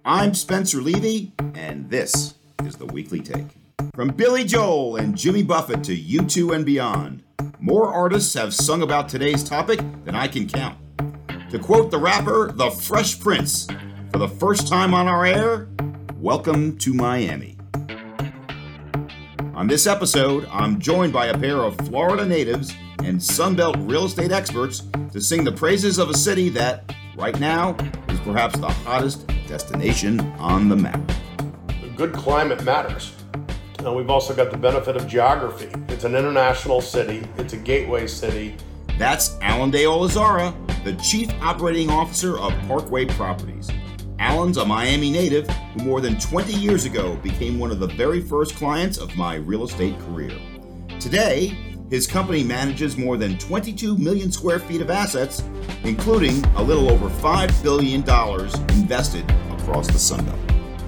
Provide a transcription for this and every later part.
I'm Spencer Levy, and this is The Weekly Take. From Billy Joel and Jimmy Buffett to U2 and beyond, more artists have sung about today's topic than I can count. To quote the rapper, The Fresh Prince, for the first time on our air, welcome to Miami. On this episode, I'm joined by a pair of Florida natives and Sunbelt real estate experts to sing the praises of a city that, right now, is perhaps the hottest destination on the map. A good climate matters. And we've also got the benefit of geography. It's an international city. It's a gateway city. That's Alan De Olazara, the Chief Operating Officer of Parkway Properties. Alan's a Miami native who more than 20 years ago became one of the very first clients of my real estate career. Today, his company manages more than 22 million square feet of assets, including a little over $5 billion invested across the Sunbelt.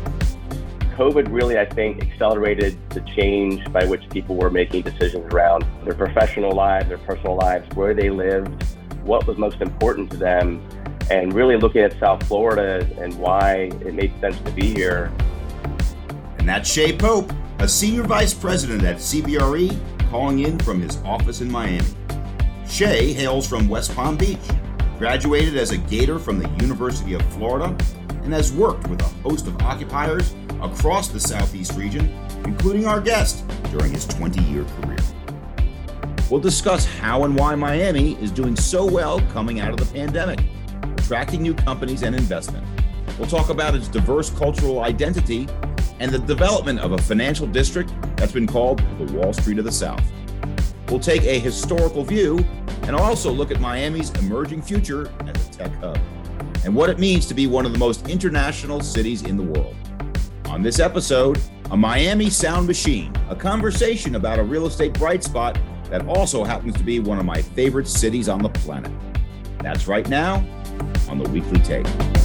COVID really, I think, accelerated the change by which people were making decisions around their professional lives, their personal lives, where they lived, what was most important to them, and really looking at South Florida and why it made sense to be here. And that's Shay Pope, a Senior Vice President at CBRE, calling in from his office in Miami. Shay hails from West Palm Beach, graduated as a Gator from the University of Florida, and has worked with a host of occupiers across the Southeast region, including our guest during his 20-year career. We'll discuss how and why Miami is doing so well coming out of the pandemic, attracting new companies and investment. We'll talk about its diverse cultural identity and the development of a financial district that's been called the Wall Street of the South. We'll take a historical view and also look at Miami's emerging future as a tech hub and what it means to be one of the most international cities in the world. On this episode, a Miami sound machine, a conversation about a real estate bright spot that also happens to be one of my favorite cities on the planet. That's right now on The Weekly Take.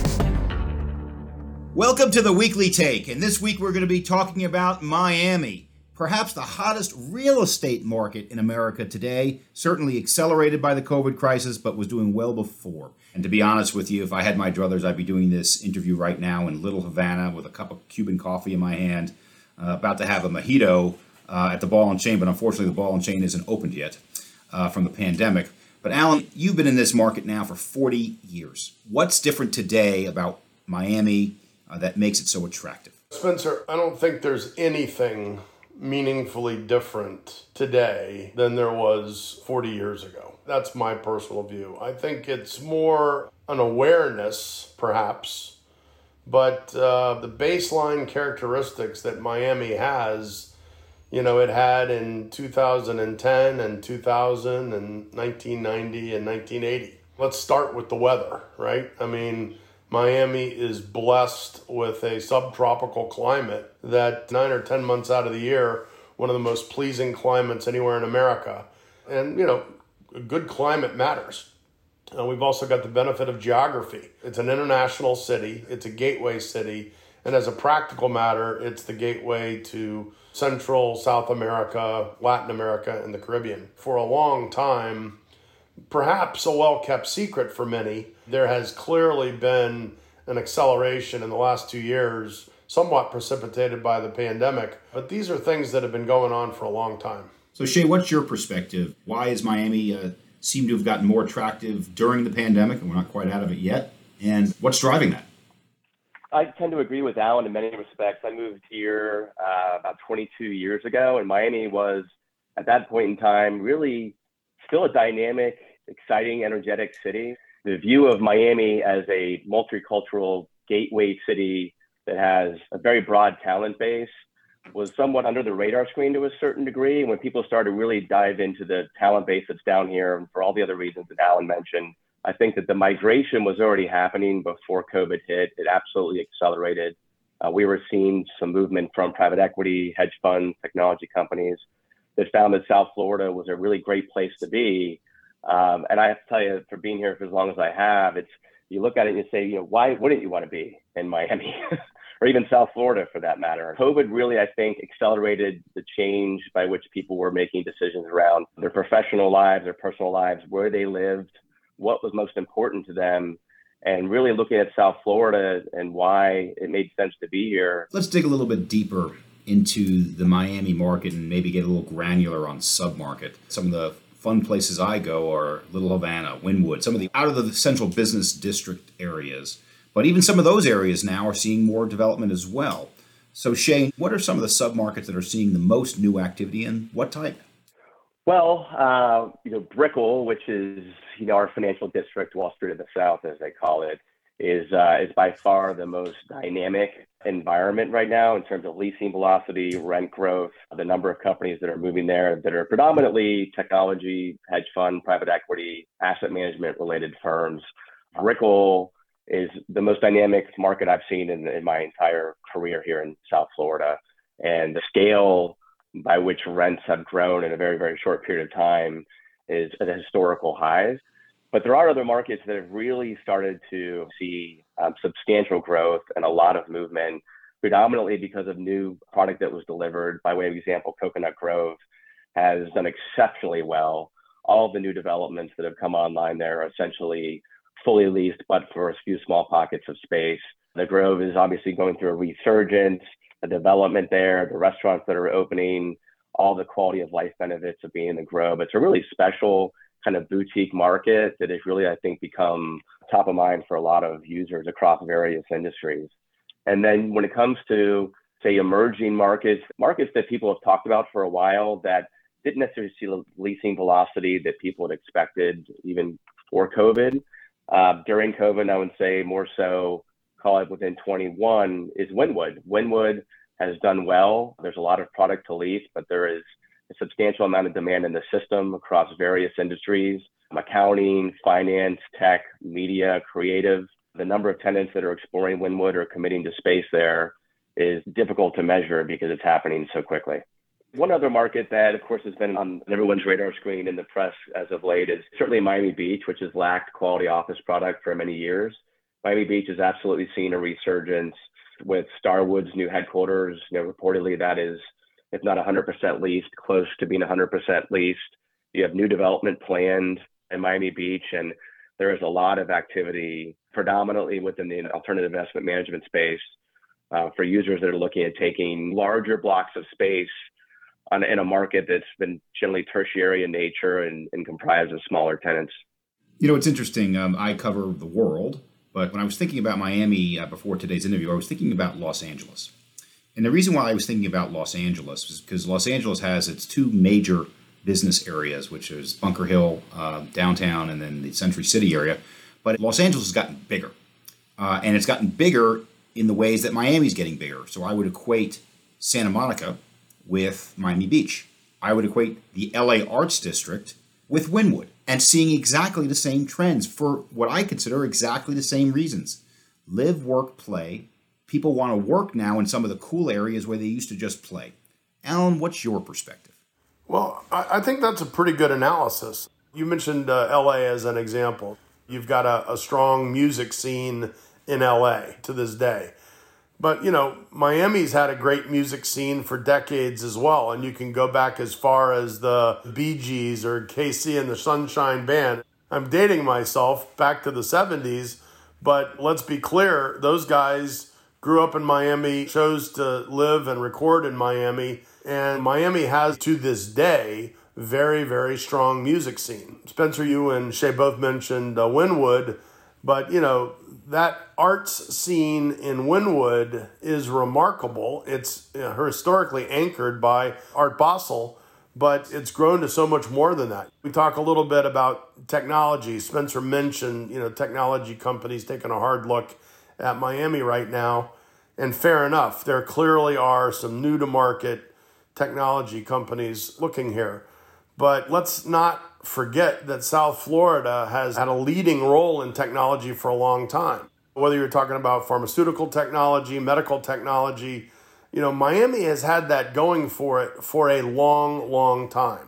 Welcome to The Weekly Take, and this week we're going to be talking about Miami, perhaps the hottest real estate market in America today, certainly accelerated by the COVID crisis, but was doing well before. And to be honest with you, if I had my druthers, I'd be doing this interview right now in Little Havana with a cup of Cuban coffee in my hand, about to have a mojito at the Ball and Chain, but unfortunately the Ball and Chain isn't opened yet from the pandemic. But Alan, you've been in this market now for 40 years. What's different today about Miami that makes it so attractive? Spencer, I don't think there's anything meaningfully different today than there was 40 years ago. That's my personal view. I think it's more an awareness, perhaps, but the baseline characteristics that Miami has, it had in 2010 and 2000 and 1990 and 1980. Let's start with the weather, right? I mean, Miami is blessed with a subtropical climate that 9 or 10 months out of the year, one of the most pleasing climates anywhere in America. And, a good climate matters. We've also got the benefit of geography. It's an international city. It's a gateway city. And as a practical matter, it's the gateway to Central, South America, Latin America, and the Caribbean. For a long time, perhaps a well-kept secret for many, there has clearly been an acceleration in the last 2 years, somewhat precipitated by the pandemic. But these are things that have been going on for a long time. So Shay, what's your perspective? Why is Miami seem to have gotten more attractive during the pandemic, and we're not quite out of it yet? And what's driving that? I tend to agree with Alan in many respects. I moved here about 22 years ago, and Miami was, at that point in time, really still a dynamic, exciting, energetic city. The view of Miami as a multicultural gateway city that has a very broad talent base was somewhat under the radar screen to a certain degree. And when people started to really dive into the talent base that's down here, and for all the other reasons that Alan mentioned, I think that the migration was already happening before COVID hit. It absolutely accelerated. We were seeing some movement from private equity, hedge funds, technology companies that found that South Florida was a really great place to be. And I have to tell you, for being here for as long as I have, you look at it and you say, why wouldn't you want to be in Miami or even South Florida for that matter? COVID really, I think, accelerated the change by which people were making decisions around their professional lives, their personal lives, where they lived, what was most important to them, and really looking at South Florida and why it made sense to be here. Let's dig a little bit deeper into the Miami market and maybe get a little granular on submarket. Some of the fun places I go are Little Havana, Wynwood, some of the out of the central business district areas. But even some of those areas now are seeing more development as well. So Shane, what are some of the submarkets that are seeing the most new activity and what type? Well, Brickell, which is, our financial district, Wall Street of the South, as they call it, is by far the most dynamic environment right now in terms of leasing velocity, rent growth, the number of companies that are moving there that are predominantly technology, hedge fund, private equity, asset management related firms. Brickell is the most dynamic market I've seen in my entire career here in South Florida. And the scale by which rents have grown in a very, very short period of time is at historical highs. But there are other markets that have really started to see substantial growth and a lot of movement, predominantly because of new product that was delivered. By way of example, Coconut Grove has done exceptionally well. All of the new developments that have come online there are essentially fully leased, but for a few small pockets of space. The Grove is obviously going through a resurgence, the development there, the restaurants that are opening, all the quality of life benefits of being in the Grove. It's a really special kind of boutique market that has really, I think, become top of mind for a lot of users across various industries. And then when it comes to, say, emerging markets that people have talked about for a while that didn't necessarily see the leasing velocity that people had expected even before COVID. During COVID, I would say more so, call it within 21, is Wynwood. Wynwood has done well. There's a lot of product to lease, but there is a substantial amount of demand in the system across various industries, accounting, finance, tech, media, creative. The number of tenants that are exploring Wynwood or committing to space there is difficult to measure because it's happening so quickly. One other market that, of course, has been on everyone's radar screen in the press as of late is certainly Miami Beach, which has lacked quality office product for many years. Miami Beach has absolutely seen a resurgence with Starwood's new headquarters. Reportedly that is, if not 100% leased, close to being 100% leased. You have new development planned in Miami Beach, and there is a lot of activity, predominantly within the alternative investment management space, for users that are looking at taking larger blocks of space in a market that's been generally tertiary in nature and comprised of smaller tenants. It's interesting. I cover the world, but when I was thinking about Miami before today's interview, I was thinking about Los Angeles. And the reason why I was thinking about Los Angeles was because Los Angeles has its two major business areas, which is Bunker Hill, downtown, and then the Century City area. But Los Angeles has gotten bigger. And it's gotten bigger in the ways that Miami's getting bigger. So I would equate Santa Monica with Miami Beach. I would equate the LA Arts District with Wynwood, and seeing exactly the same trends for what I consider exactly the same reasons. Live, work, play. People want to work now in some of the cool areas where they used to just play. Alan, what's your perspective? Well, I think that's a pretty good analysis. You mentioned LA as an example. You've got a strong music scene in LA to this day. But, Miami's had a great music scene for decades as well. And you can go back as far as the Bee Gees or KC and the Sunshine Band. I'm dating myself back to the 70s, but let's be clear, those guys grew up in Miami, chose to live and record in Miami. And Miami has, to this day, very, very strong music scene. Spencer, you and Shay both mentioned Wynwood, but, that arts scene in Wynwood is remarkable. It's historically anchored by Art Basel, but it's grown to so much more than that. We talk a little bit about technology. Spencer mentioned, technology companies taking a hard look at Miami right now. And fair enough, there clearly are some new to market technology companies looking here. But let's not forget that South Florida has had a leading role in technology for a long time. Whether you're talking about pharmaceutical technology, medical technology, Miami has had that going for it for a long, long time.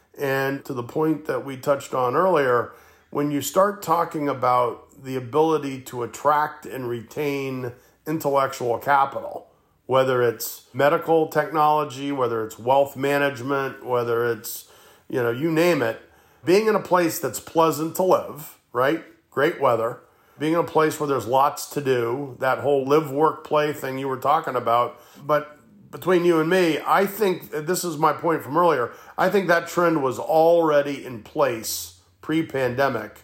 And to the point that we touched on earlier, when you start talking about the ability to attract and retain intellectual capital, whether it's medical technology, whether it's wealth management, whether it's, you name it, being in a place that's pleasant to live, right? Great weather, being in a place where there's lots to do, that whole live, work, play thing you were talking about. But between you and me, I think, this is my point from earlier, I think that trend was already in place pre-pandemic.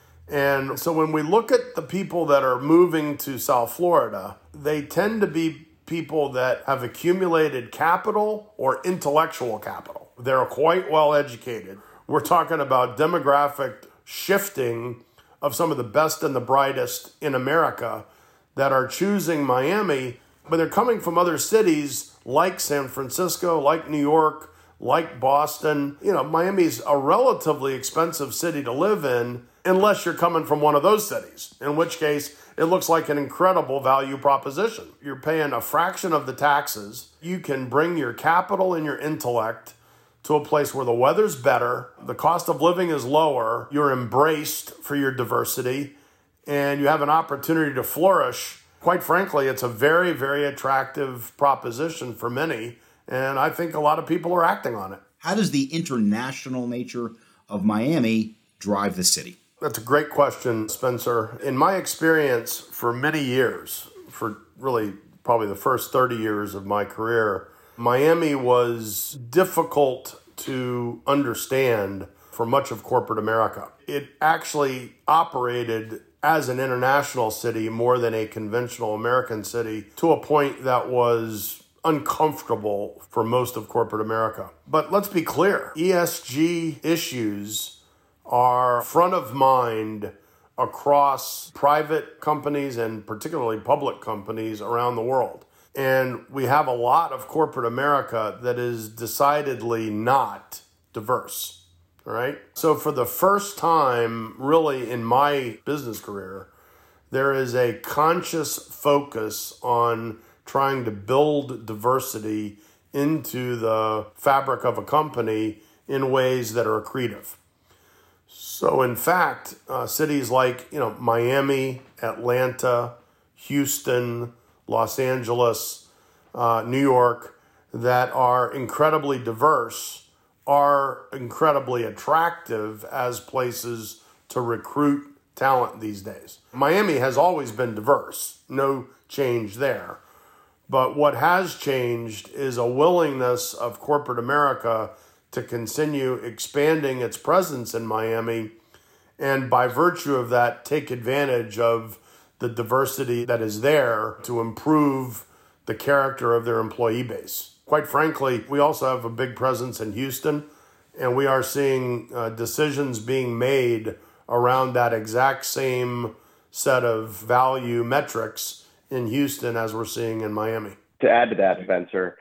And so when we look at the people that are moving to South Florida, they tend to be people that have accumulated capital or intellectual capital. They're quite well educated. We're talking about demographic shifting of some of the best and the brightest in America that are choosing Miami, but they're coming from other cities like San Francisco, like New York, like Boston. Miami's a relatively expensive city to live in unless you're coming from one of those cities, in which case it looks like an incredible value proposition. You're paying a fraction of the taxes. You can bring your capital and your intellect to a place where the weather's better, the cost of living is lower, you're embraced for your diversity, and you have an opportunity to flourish. Quite frankly, it's a very, very attractive proposition for many, and I think a lot of people are acting on it. How does the international nature of Miami drive the city? That's a great question, Spencer. In my experience, for many years, for really probably the first 30 years of my career, Miami was difficult to understand for much of corporate America. It actually operated as an international city more than a conventional American city, to a point that was uncomfortable for most of corporate America. But let's be clear, ESG issues are front of mind across private companies and particularly public companies around the world. And we have a lot of corporate America that is decidedly not diverse, all right? So for the first time, really, in my business career, there is a conscious focus on trying to build diversity into the fabric of a company in ways that are accretive. So in fact, cities like Miami, Atlanta, Houston, Los Angeles, New York, that are incredibly diverse, are incredibly attractive as places to recruit talent these days. Miami has always been diverse, no change there. But what has changed is a willingness of corporate America to continue expanding its presence in Miami, and by virtue of that, take advantage of the diversity that is there to improve the character of their employee base. Quite frankly, we also have a big presence in Houston, and we are seeing decisions being made around that exact same set of value metrics in Houston as we're seeing in Miami. To add to that, Spencer,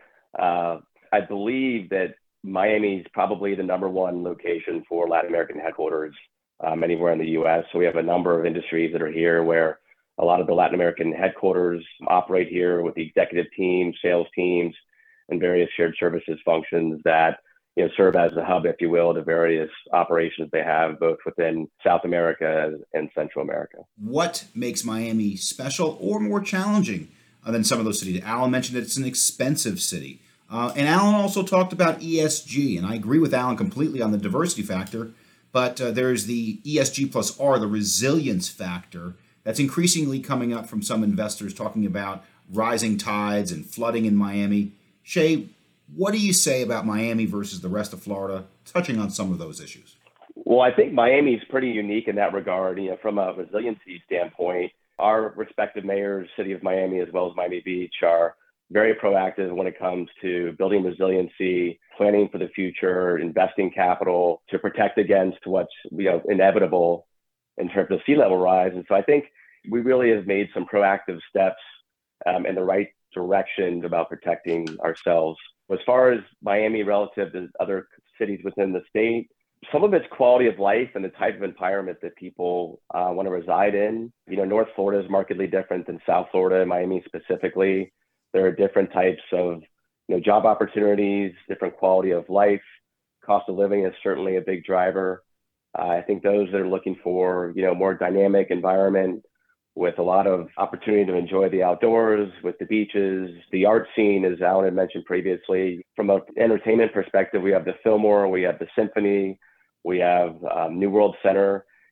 I believe that Miami is probably the number one location for Latin American headquarters anywhere in the U.S. So we have a number of industries that are here where a lot of the Latin American headquarters operate here with the executive team, sales teams, and various shared services functions that serve as the hub, if you will, to various operations they have both within South America and Central America. What makes Miami special or more challenging than some of those cities? Alan mentioned that it's an expensive city. And Alan also talked about ESG, and I agree with Alan completely on the diversity factor, but there's the ESG plus R, the resilience factor, that's increasingly coming up from some investors talking about rising tides and flooding in Miami. Shay, what do you say about Miami versus the rest of Florida, touching on some of those issues? Well, I think Miami is pretty unique in that regard. From a resiliency standpoint, our respective mayors, City of Miami as well as Miami Beach, are very proactive when it comes to building resiliency, planning for the future, investing capital to protect against what's inevitable in terms of sea level rise. And so I think we really have made some proactive steps in the right direction about protecting ourselves. As far as Miami relative to other cities within the state, some of its quality of life and the type of environment that people want to reside in. North Florida is markedly different than South Florida, Miami specifically. There are different types of job opportunities, different quality of life. Cost of living is certainly a big driver. I think those that are looking for more dynamic environment with a lot of opportunity to enjoy the outdoors, with the beaches, the art scene, as Alan had mentioned previously. From an entertainment perspective, we have the Fillmore, we have the Symphony, we have New World Center.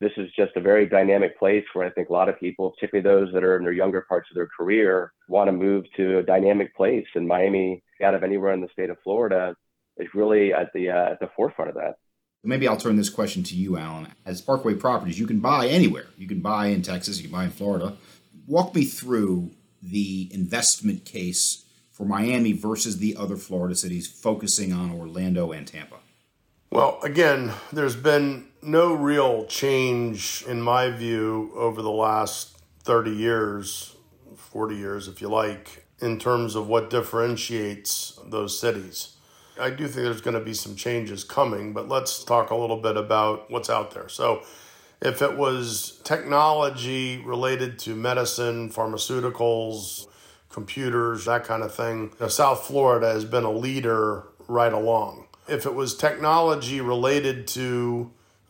This is just a very dynamic place where I think a lot of people, particularly those that are in their younger parts of their career, want to move to a dynamic place. And Miami, out of anywhere in the state of Florida, is really at the forefront of that. Maybe I'll turn this question to you, Alan. As Parkway Properties, you can buy anywhere. You can buy in Texas, you can buy in Florida. Walk me through the investment case for Miami versus the other Florida cities, focusing on Orlando and Tampa. Well, again, there's been no real change, in my view, over the last 30 years, 40 years, if you like, in terms of what differentiates those cities. I do think there's going to be some changes coming, but let's talk a little bit about what's out there. So if it was technology related to medicine, pharmaceuticals, computers, that kind of thing, South Florida has been a leader right along. If it was technology related to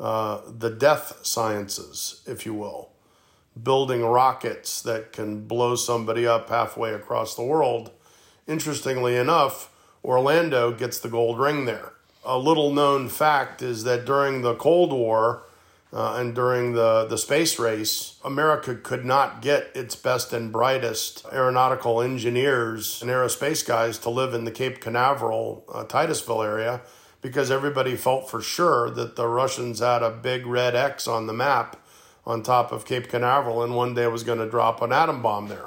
the death sciences, if you will, building rockets that can blow somebody up halfway across the world, interestingly enough, Orlando gets the gold ring there. A little known fact is that during the Cold War and during the space race, America could not get its best and brightest aeronautical engineers and aerospace guys to live in the Cape Canaveral, Titusville area, because everybody felt for sure that the Russians had a big red X on the map on top of Cape Canaveral and one day was going to drop an atom bomb there.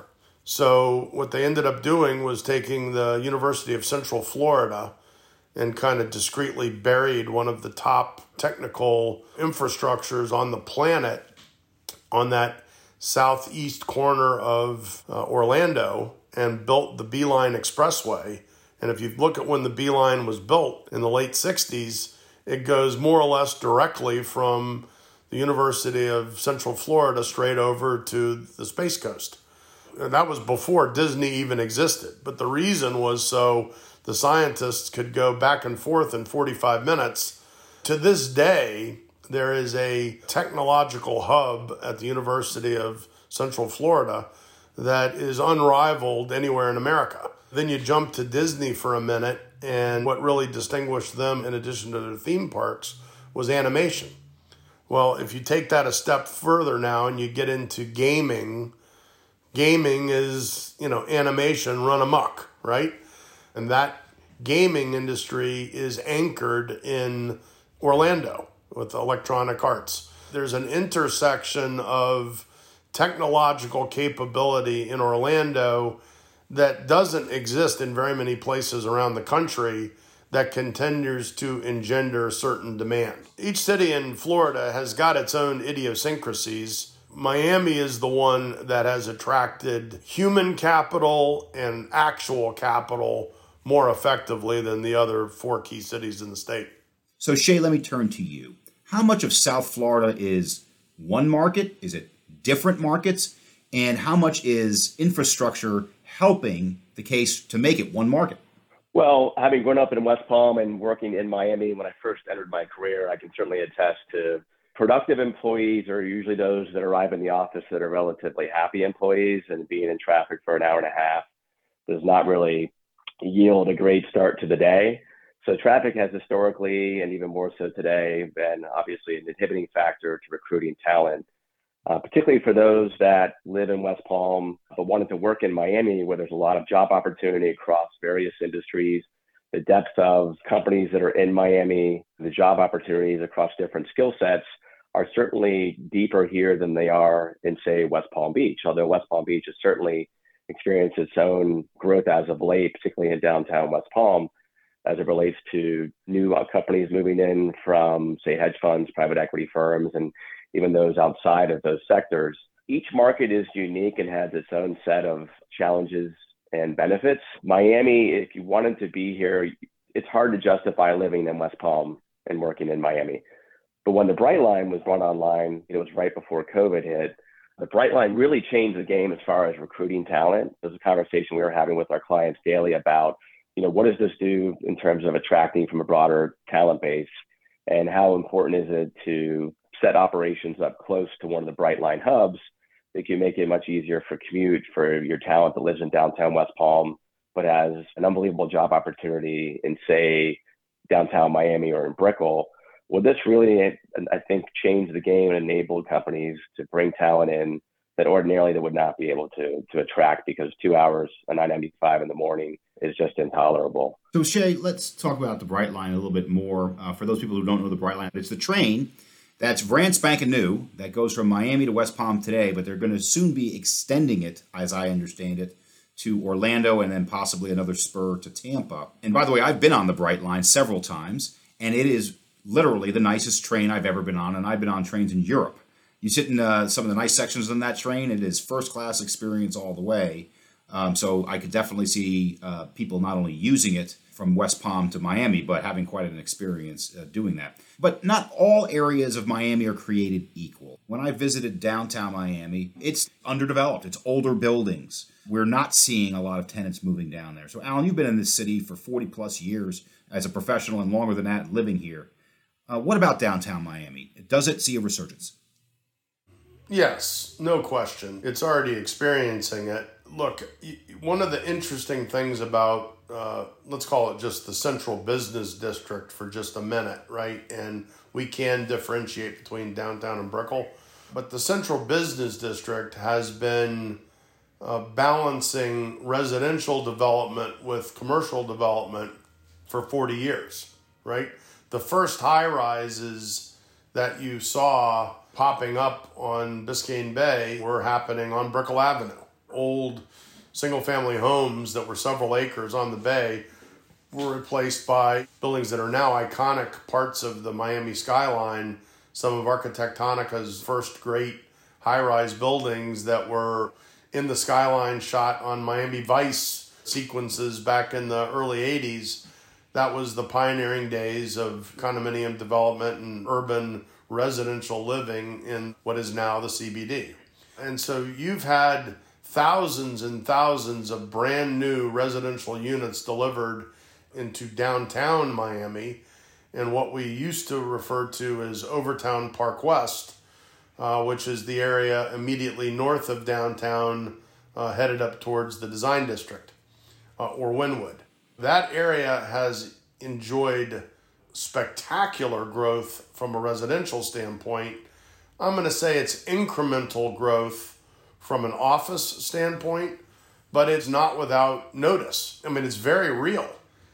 So what they ended up doing was taking the University of Central Florida and kind of discreetly buried one of the top technical infrastructures on the planet on that southeast corner of Orlando and built the Beeline Expressway. And if you look at when the Beeline was built in the late 60s, it goes more or less directly from the University of Central Florida straight over to the Space Coast. That was before Disney even existed. But the reason was so the scientists could go back and forth in 45 minutes. To this day, there is a technological hub at the University of Central Florida that is unrivaled anywhere in America. Then you jump to Disney for a minute, and what really distinguished them, in addition to their theme parks, was animation. Well, if you take that a step further now and you get into gaming is, animation run amok, right? And that gaming industry is anchored in Orlando with Electronic Arts. There's an intersection of technological capability in Orlando that doesn't exist in very many places around the country that continues to engender certain demand. Each city in Florida has got its own idiosyncrasies. Miami is the one that has attracted human capital and actual capital more effectively than the other four key cities in the state. So Shay, let me turn to you. How much of South Florida is one market? Is it different markets? And how much is infrastructure helping the case to make it one market? Well, having grown up in West Palm and working in Miami when I first entered my career, I can certainly attest to productive employees are usually those that arrive in the office that are relatively happy employees, and being in traffic for an hour and a half does not really yield a great start to the day. So traffic has historically, and even more so today, been obviously an inhibiting factor to recruiting talent, particularly for those that live in West Palm but wanted to work in Miami, where there's a lot of job opportunity across various industries. The depth of companies that are in Miami, the job opportunities across different skill sets are certainly deeper here than they are in, say, West Palm Beach, although West Palm Beach has certainly experienced its own growth as of late, particularly in downtown West Palm, as it relates to new companies moving in from, say, hedge funds, private equity firms, and even those outside of those sectors. Each market is unique and has its own set of challenges and benefits. Miami, if you wanted to be here, it's hard to justify living in West Palm and working in Miami. But when the Brightline was brought online, it was right before COVID hit. The Brightline really changed the game as far as recruiting talent. There's a conversation we were having with our clients daily about, what does this do in terms of attracting from a broader talent base, and how important is it to set operations up close to one of the Brightline hubs that can make it much easier for commute for your talent that lives in downtown West Palm, but has an unbelievable job opportunity in, say, downtown Miami or in Brickell. Well, this really, I think, changed the game and enabled companies to bring talent in that ordinarily they would not be able to attract, because 2 hours on 995 in the morning is just intolerable. So Shay, let's talk about the Brightline a little bit more. For those people who don't know the Brightline, it's the train that's brand spanking new that goes from Miami to West Palm today, but they're going to soon be extending it, as I understand it, to Orlando and then possibly another spur to Tampa. And by the way, I've been on the Brightline several times, and it is literally the nicest train I've ever been on, and I've been on trains in Europe. You sit in some of the nice sections on that train, it is first-class experience all the way. So I could definitely see people not only using it from West Palm to Miami, but having quite an experience doing that. But not all areas of Miami are created equal. When I visited downtown Miami, it's underdeveloped. It's older buildings. We're not seeing a lot of tenants moving down there. So Alan, you've been in this city for 40 plus years as a professional and longer than that living here. What about downtown Miami? Does it see a resurgence? Yes, no question. It's already experiencing it. Look, one of the interesting things about, let's call it just the central business district for just a minute, right? And we can differentiate between downtown and Brickell. But the central business district has been balancing residential development with commercial development for 40 years, right? The first high-rises that you saw popping up on Biscayne Bay were happening on Brickell Avenue. Old single-family homes that were several acres on the bay were replaced by buildings that are now iconic parts of the Miami skyline, some of Architectonica's first great high-rise buildings that were in the skyline shot on Miami Vice sequences back in the early 80s. That was the pioneering days of condominium development and urban residential living in what is now the CBD. And so you've had thousands and thousands of brand new residential units delivered into downtown Miami and what we used to refer to as Overtown Park West, which is the area immediately north of downtown, headed up towards the Design District or Wynwood. That area has enjoyed spectacular growth from a residential standpoint. I'm going to say it's incremental growth from an office standpoint, but it's not without notice. I mean, it's very real.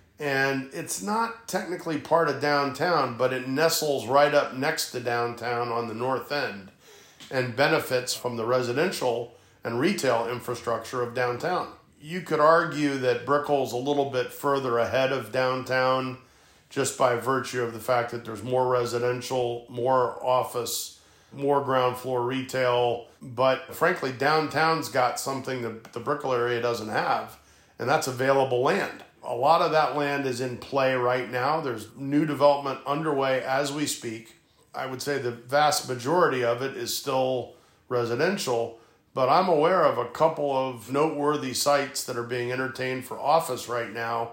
And it's not technically part of downtown, but it nestles right up next to downtown on the north end and benefits from the residential and retail infrastructure of downtown. You could argue that Brickell's a little bit further ahead of downtown just by virtue of the fact that there's more residential, more office, more ground floor retail. But frankly, downtown's got something that the Brickell area doesn't have, and that's available land. A lot of that land is in play right now. There's new development underway as we speak. I would say the vast majority of it is still residential, but I'm aware of a couple of noteworthy sites that are being entertained for office right now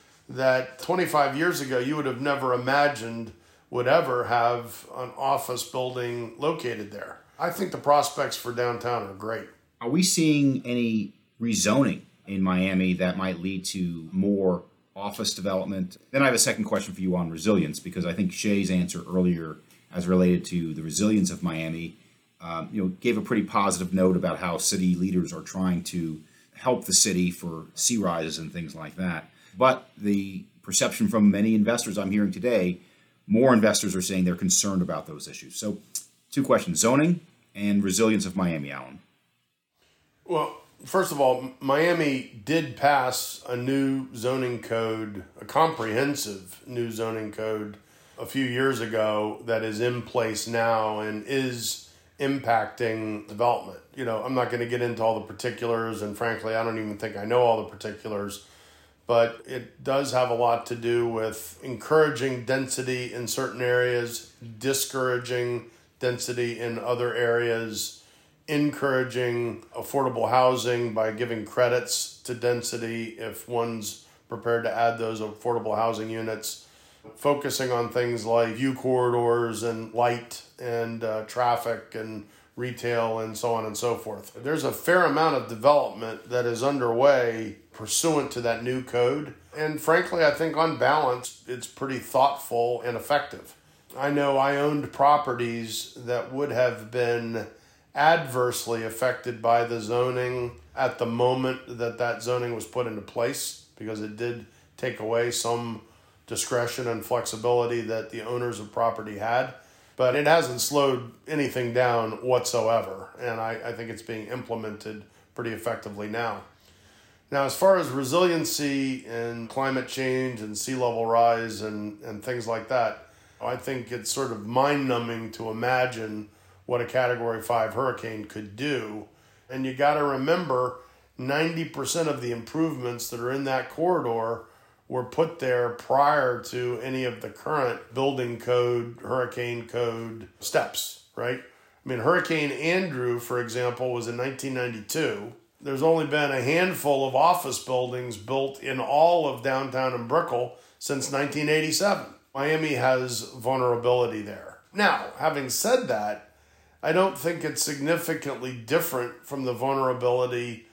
that 25 years ago you would have never imagined would ever have an office building located there. I think the prospects for downtown are great. Are we seeing any rezoning in Miami that might lead to more office development? Then I have a second question for you on resilience, because I think Shay's answer earlier as related to the resilience of Miami gave a pretty positive note about how city leaders are trying to help the city for sea rises and things like that. But the perception from many investors I'm hearing today, more investors are saying they're concerned about those issues. So two questions, zoning and resilience of Miami, Alan. Well, first of all, Miami did pass a new zoning code, a comprehensive new zoning code a few years ago that is in place now and is impacting development. I'm not going to get into all the particulars, and frankly, I don't even think I know all the particulars, but it does have a lot to do with encouraging density in certain areas, discouraging density in other areas, encouraging affordable housing by giving credits to density if one's prepared to add those affordable housing units, focusing on things like view corridors and light and traffic and retail and so on and so forth. There's a fair amount of development that is underway pursuant to that new code. And frankly, I think on balance, it's pretty thoughtful and effective. I know I owned properties that would have been adversely affected by the zoning at the moment that zoning was put into place, because it did take away some discretion and flexibility that the owners of property had. But it hasn't slowed anything down whatsoever, and I think it's being implemented pretty effectively now. Now, as far as resiliency and climate change and sea level rise and things like that, I think it's sort of mind-numbing to imagine what a Category 5 hurricane could do. And you got to remember, 90% of the improvements that are in that corridor were put there prior to any of the current building code, hurricane code steps, right? I mean, Hurricane Andrew, for example, was in 1992. There's only been a handful of office buildings built in all of downtown and Brickell since 1987. Miami has vulnerability there. Now, having said that, I don't think it's significantly different from the vulnerability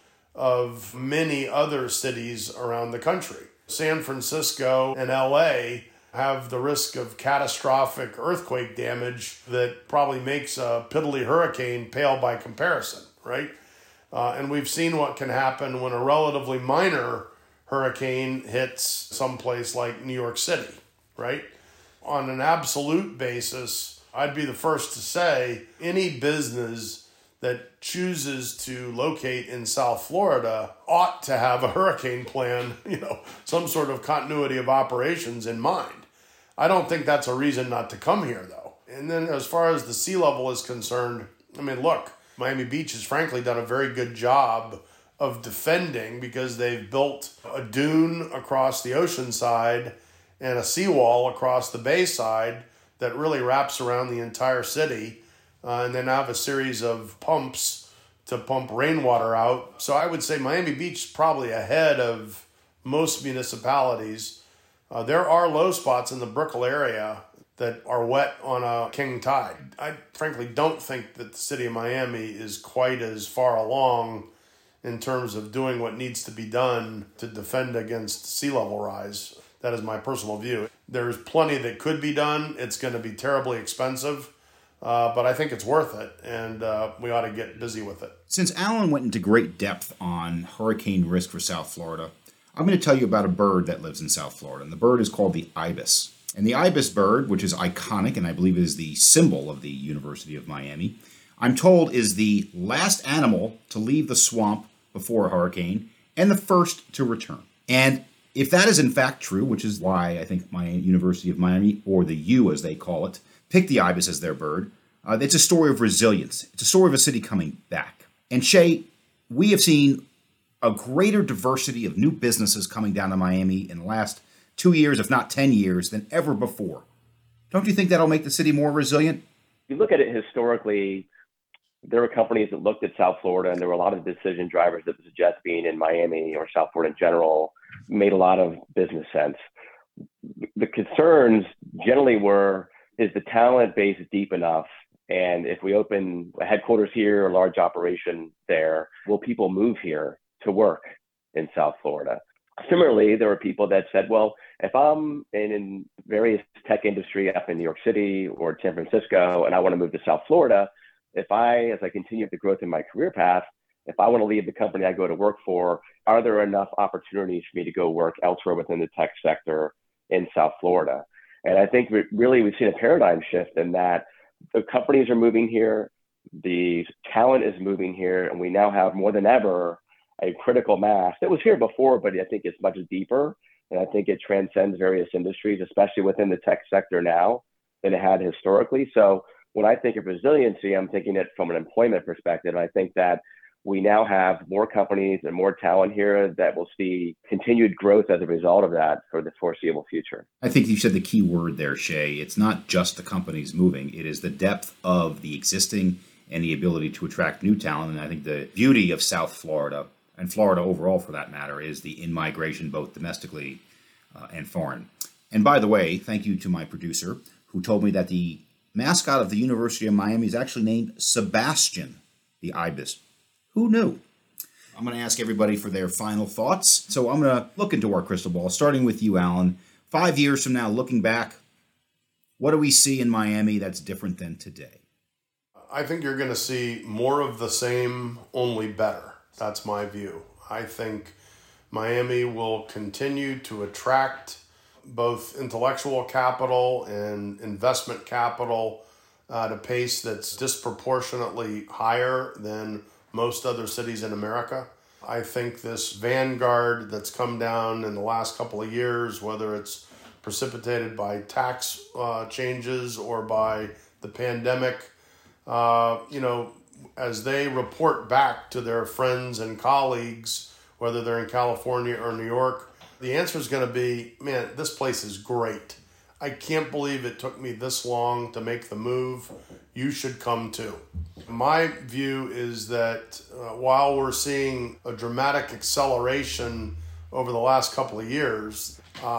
of many other cities around the country. San Francisco and LA have the risk of catastrophic earthquake damage that probably makes a piddly hurricane pale by comparison, right? And we've seen what can happen when a relatively minor hurricane hits someplace like New York City, right? On an absolute basis, I'd be the first to say any business that chooses to locate in South Florida ought to have a hurricane plan, some sort of continuity of operations in mind. I don't think that's a reason not to come here, though. And then as far as the sea level is concerned, look, Miami Beach has frankly done a very good job of defending, because they've built a dune across the ocean side and a seawall across the bay side that really wraps around the entire city. And then have a series of pumps to pump rainwater out. So I would say Miami Beach is probably ahead of most municipalities. There are low spots in the Brickell area that are wet on a king tide. I frankly don't think that the city of Miami is quite as far along in terms of doing what needs to be done to defend against sea level rise. That is my personal view. There's plenty that could be done. It's going to be terribly expensive. But I think it's worth it, and we ought to get busy with it. Since Alan went into great depth on hurricane risk for South Florida, I'm going to tell you about a bird that lives in South Florida, and the bird is called the ibis. And the ibis bird, which is iconic and I believe is the symbol of the University of Miami, I'm told is the last animal to leave the swamp before a hurricane and the first to return. And if that is in fact true, which is why I think my University of Miami, or the U as they call it, picked the ibis as their bird, it's a story of resilience. It's a story of a city coming back. And Shay, we have seen a greater diversity of new businesses coming down to Miami in the last 2 years, if not 10 years, than ever before. Don't you think that'll make the city more resilient? If you look at it historically, there were companies that looked at South Florida, and there were a lot of decision drivers that suggest being in Miami or South Florida in general made a lot of business sense. The concerns generally were, is the talent base deep enough? And if we open a headquarters here, a large operation there, will people move here to work in South Florida? Similarly, there were people that said, well, if I'm in various tech industry up in New York City or San Francisco, and I want to move to South Florida, as I continue the growth in my career path, if I want to leave the company I go to work for, are there enough opportunities for me to go work elsewhere within the tech sector in South Florida? And I think we've seen a paradigm shift in that the companies are moving here, the talent is moving here, and we now have more than ever a critical mass that was here before, but I think it's much deeper. And I think it transcends various industries, especially within the tech sector now, than it had historically. So when I think of resiliency, I'm thinking it from an employment perspective. I think that we now have more companies and more talent here that will see continued growth as a result of that for the foreseeable future. I think you said the key word there, Shay. It's not just the companies moving. It is the depth of the existing and the ability to attract new talent. And I think the beauty of South Florida, and Florida overall for that matter, is the in-migration both domestically and foreign. And by the way, thank you to my producer who told me that the mascot of the University of Miami is actually named Sebastian, the ibis. Who knew? I'm going to ask everybody for their final thoughts. So I'm going to look into our crystal ball, starting with you, Alan. 5 years from now, looking back, What do we see in Miami that's different than today? I think you're going to see more of the same, only better. That's my view. I think Miami will continue to attract both intellectual capital and investment capital at a pace that's disproportionately higher than most other cities in America. I think this vanguard that's come down in the last couple of years, whether it's precipitated by tax changes or by the pandemic, as they report back to their friends and colleagues, whether they're in California or New York, the answer is going to be, man, this place is great. I can't believe it took me this long to make the move. You should come too. My view is that while we're seeing a dramatic acceleration over the last couple of years,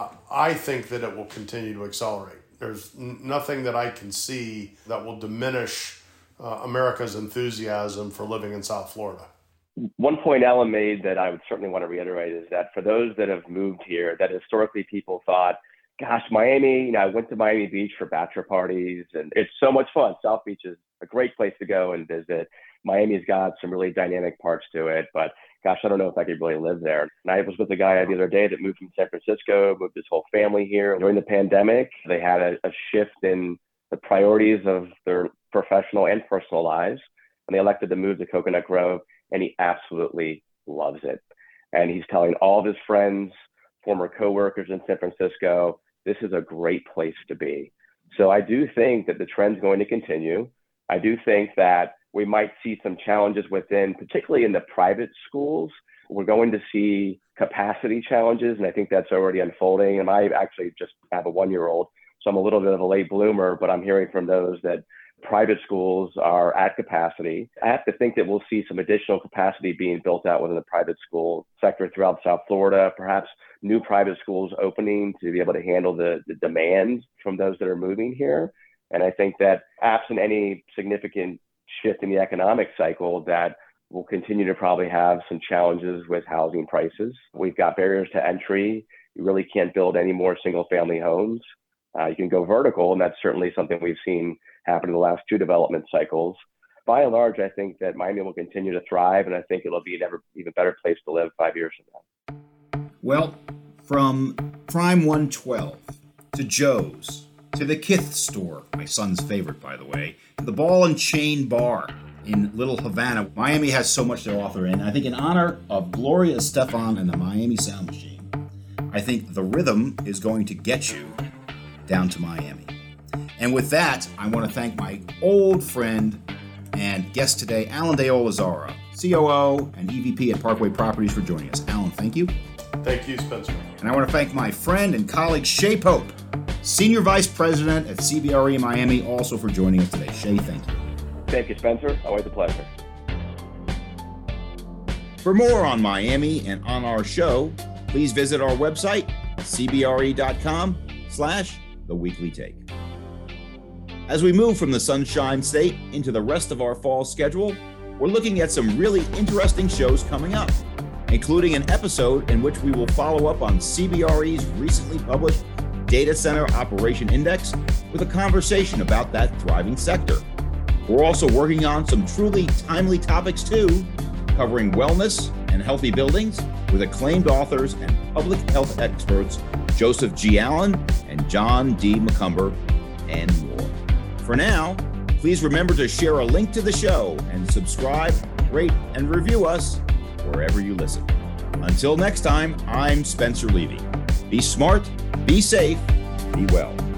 I think that it will continue to accelerate. There's nothing that I can see that will diminish America's enthusiasm for living in South Florida. One point Alan made that I would certainly want to reiterate is that for those that have moved here, that historically people thought, gosh, Miami, I went to Miami Beach for bachelor parties and it's so much fun. South Beach is a great place to go and visit. Miami's got some really dynamic parts to it, but gosh, I don't know if I could really live there. And I was with a guy the other day that moved from San Francisco, moved his whole family here. During the pandemic, they had a shift in the priorities of their professional and personal lives, and they elected to move to Coconut Grove, and he absolutely loves it. And he's telling all of his friends, former coworkers in San Francisco, this is a great place to be. So I do think that the trend's going to continue. I do think that we might see some challenges within, particularly in the private schools. We're going to see capacity challenges, and I think that's already unfolding. And I actually just have a 1-year-old, so I'm a little bit of a late bloomer, but I'm hearing from those that private schools are at capacity. I have to think that we'll see some additional capacity being built out within the private school sector throughout South Florida, perhaps new private schools opening to be able to handle the demands from those that are moving here. And I think that absent any significant shift in the economic cycle, that we'll continue to probably have some challenges with housing prices. We've got barriers to entry. You really can't build any more single family homes. You can go vertical, and that's certainly something we've seen happen in the last 2 development cycles. By and large, I think that Miami will continue to thrive, and I think it'll be an even better place to live 5 years from now. Well, from Prime 112 to Joe's to the Kith store, my son's favorite, by the way, to the Ball and Chain Bar in Little Havana, Miami has so much to offer. And I think in honor of Gloria Estefan and the Miami Sound Machine, I think the rhythm is going to get you down to Miami. And with that, I want to thank my old friend and guest today, Alan De Olazara, COO and EVP at Parkway Properties, for joining us. Alan, thank you. Thank you, Spencer. And I want to thank my friend and colleague, Shay Pope, Senior Vice President at CBRE Miami, also for joining us today. Shay, thank you. Thank you, Spencer. Always a pleasure. For more on Miami and on our show, please visit our website, cbre.com/theweeklytake. As we move from the Sunshine State into the rest of our fall schedule, we're looking at some really interesting shows coming up, including an episode in which we will follow up on CBRE's recently published Data Center Operation Index with a conversation about that thriving sector. We're also working on some truly timely topics too, covering wellness and healthy buildings with acclaimed authors and public health experts Joseph G. Allen and John D. McCumber, and more. For now, please remember to share a link to the show and subscribe, rate, and review us wherever you listen. Until next time, I'm Spencer Levy. Be smart, be safe, be well.